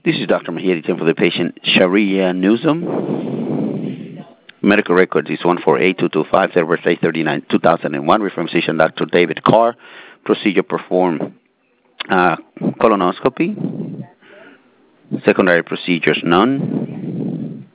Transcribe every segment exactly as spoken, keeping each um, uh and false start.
This is Doctor Mejia, attending for the patient Sharia Newsom. Medical records is one four eight two two five, date of birth eight thirty-nine two thousand one. Reference physician Doctor David Carr. Procedure performed uh, colonoscopy. Secondary procedures none.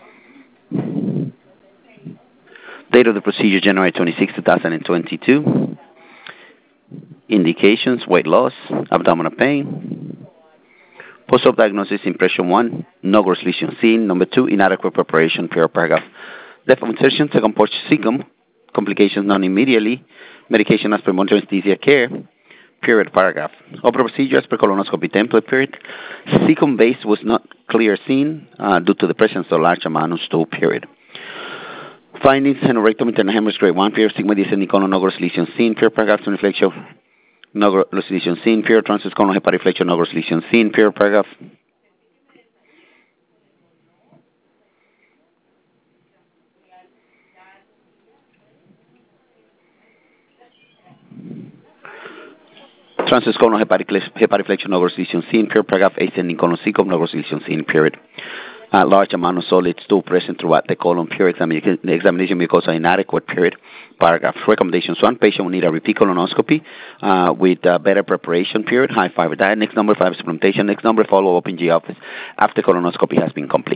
Date of the procedure January twenty-sixth two thousand twenty-two. Indications: weight loss, abdominal pain. Post-op diagnosis: impression one, no gross lesion seen. Number two, inadequate preparation, period, paragraph. Depth of insertion, second porch cecum. Complications none immediately. Medication as per monitor anesthesia care, period, paragraph. Opera procedure as per colonoscopy template, period. Cecum base was not clear seen uh, due to the presence of large amount of stool, period. Findings: anorectum, internal hemorrhage, grade one, period. Sigma descending colon, no gross lesion seen, period, paragraph. Inflection, no gross lesion seen, period. Transverse colon hepatic flexion, no gross lesion seen, period, paragraph. Transverse colon hepatic, hepatic flexion, no gross lesion seen, period, paragraph. Ascending colon cecum, no gross lesion seen, period. Uh, large amount of solid stool present throughout the colon, period. Examination, examination mucosa inadequate, period. Paragraph. Recommendations: one, patient will need a repeat colonoscopy uh, with uh, better preparation, period. High fiber diet. Next number five, supplementation. Next number follow up in G office after colonoscopy has been complete.